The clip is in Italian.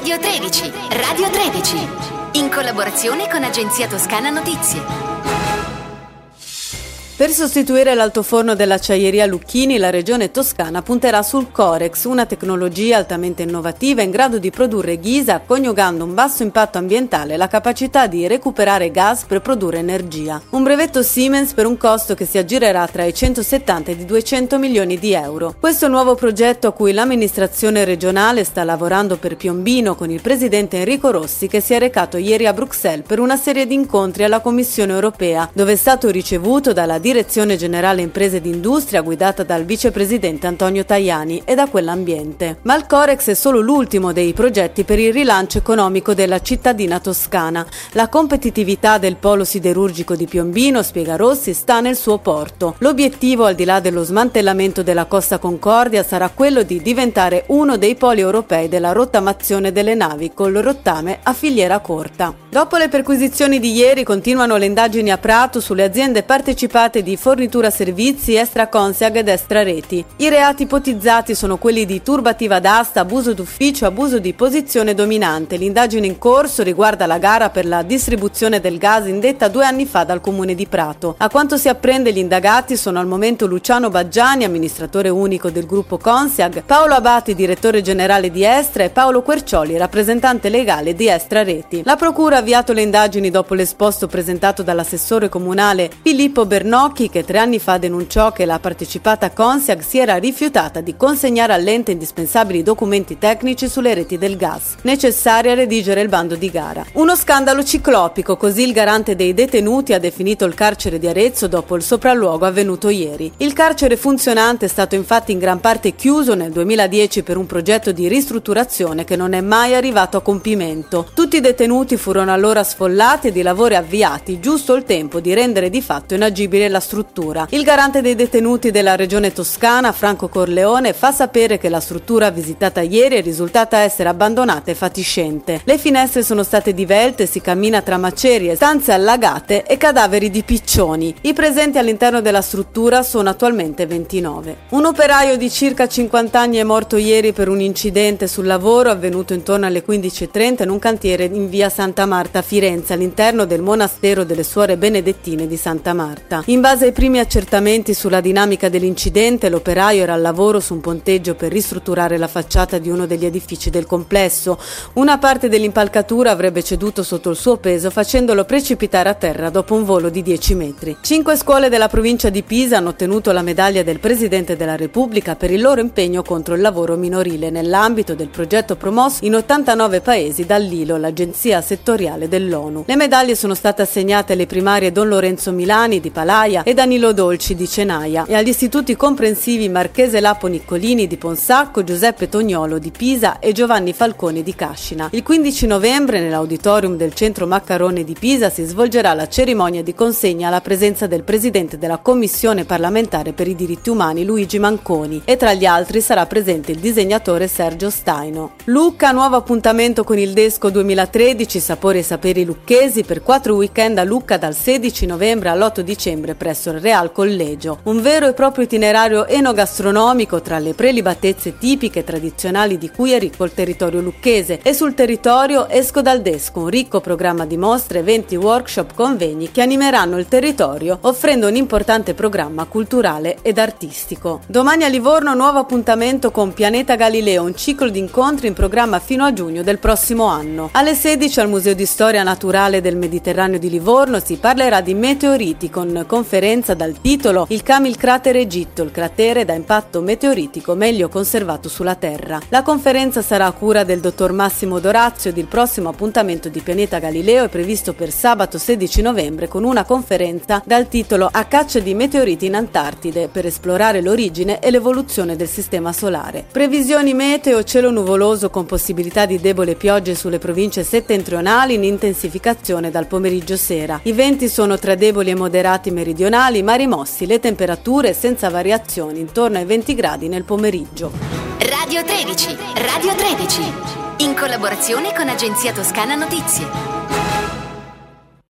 Radio 13, Radio 13, in collaborazione con Agenzia Toscana Notizie. Per sostituire l'altoforno dell'acciaieria Lucchini, la regione toscana punterà sul Corex, una tecnologia altamente innovativa in grado di produrre ghisa coniugando un basso impatto ambientale e la capacità di recuperare gas per produrre energia. Un brevetto Siemens per un costo che si aggirerà tra i 170 ed i 200 milioni di euro. Questo nuovo progetto a cui l'amministrazione regionale sta lavorando per Piombino con il presidente Enrico Rossi, che si è recato ieri a Bruxelles per una serie di incontri alla Commissione europea, dove è stato ricevuto dalla Direzione Generale Imprese ed Industria guidata dal vicepresidente Antonio Tajani e da quell'ambiente. Ma il Corex è solo l'ultimo dei progetti per il rilancio economico della cittadina toscana. La competitività del polo siderurgico di Piombino, spiega Rossi, sta nel suo porto. L'obiettivo, al di là dello smantellamento della Costa Concordia, sarà quello di diventare uno dei poli europei della rottamazione delle navi col rottame a filiera corta. Dopo le perquisizioni di ieri continuano le indagini a Prato sulle aziende partecipate di fornitura servizi Estra Consiag ed Estra Reti. I reati ipotizzati sono quelli di turbativa d'asta, abuso d'ufficio e abuso di posizione dominante. L'indagine in corso riguarda la gara per la distribuzione del gas indetta 2 anni fa dal comune di Prato. A quanto si apprende, gli indagati sono al momento Luciano Baggiani, amministratore unico del gruppo Consiag, Paolo Abati, direttore generale di Estra, e Paolo Quercioli, rappresentante legale di Estra Reti. La procura ha avviato le indagini dopo l'esposto presentato dall'assessore comunale Filippo Bernocchi, che 3 anni fa denunciò che la partecipata Consiag si era rifiutata di consegnare all'ente indispensabili documenti tecnici sulle reti del gas, necessari a redigere il bando di gara. Uno scandalo ciclopico, così il garante dei detenuti ha definito il carcere di Arezzo dopo il sopralluogo avvenuto ieri. Il carcere funzionante è stato infatti in gran parte chiuso nel 2010 per un progetto di ristrutturazione che non è mai arrivato a compimento. Tutti i detenuti furono allora sfollati ed i lavori avviati, giusto il tempo di rendere di fatto inagibile la struttura. Il garante dei detenuti della regione toscana, Franco Corleone, fa sapere che la struttura visitata ieri è risultata essere abbandonata e fatiscente. Le finestre sono state divelte, si cammina tra macerie, stanze allagate e cadaveri di piccioni. I presenti all'interno della struttura sono attualmente 29. Un operaio di circa 50 anni è morto ieri per un incidente sul lavoro avvenuto intorno alle 15:30 in un cantiere in via Santa Marta a Firenze, all'interno del monastero delle Suore Benedettine di Santa Marta. In base ai primi accertamenti sulla dinamica dell'incidente, l'operaio era al lavoro su un ponteggio per ristrutturare la facciata di uno degli edifici del complesso. Una parte dell'impalcatura avrebbe ceduto sotto il suo peso, facendolo precipitare a terra dopo un volo di 10 metri. 5 scuole della provincia di Pisa hanno ottenuto la medaglia del Presidente della Repubblica per il loro impegno contro il lavoro minorile nell'ambito del progetto promosso in 89 paesi dall'ILO, l'agenzia settoriale dell'ONU. Le medaglie sono state assegnate alle primarie Don Lorenzo Milani di Palaia e Danilo Dolci di Cenaia e agli istituti comprensivi Marchese Lapo Niccolini di Ponsacco, Giuseppe Tognolo di Pisa e Giovanni Falconi di Cascina. Il 15 novembre nell'auditorium del Centro Maccarone di Pisa si svolgerà la cerimonia di consegna alla presenza del presidente della Commissione parlamentare per i diritti umani Luigi Manconi e tra gli altri sarà presente il disegnatore Sergio Staino. Lucca, nuovo appuntamento con il Desco 2013, sapori e saperi lucchesi per 4 weekend a Lucca dal 16 novembre all'8 dicembre presso il Real Collegio. Un vero e proprio itinerario enogastronomico tra le prelibatezze tipiche e tradizionali di cui è ricco il territorio lucchese, e sul territorio Esco dal Desco, un ricco programma di mostre, eventi, workshop, convegni che animeranno il territorio offrendo un importante programma culturale ed artistico. Domani a Livorno nuovo appuntamento con Pianeta Galileo, un ciclo di incontri in programma fino a giugno del prossimo anno. Alle 16 al Museo di Storia Naturale del Mediterraneo di Livorno si parlerà di meteoriti con conferenza dal titolo Il Camil Cratere Egitto, il cratere da impatto meteoritico meglio conservato sulla Terra. La conferenza sarà a cura del dottor Massimo Dorazio ed il prossimo appuntamento di Pianeta Galileo è previsto per sabato 16 novembre con una conferenza dal titolo A caccia di meteoriti in Antartide per esplorare l'origine e l'evoluzione del sistema solare. Previsioni meteo: cielo nuvoloso con possibilità di debole piogge sulle province settentrionali in intensificazione dal pomeriggio sera. I venti sono tra deboli e moderati meridionali, ma rimossi le temperature senza variazioni intorno ai 20 gradi nel pomeriggio. Radio 13, Radio 13, in collaborazione con Agenzia Toscana Notizie.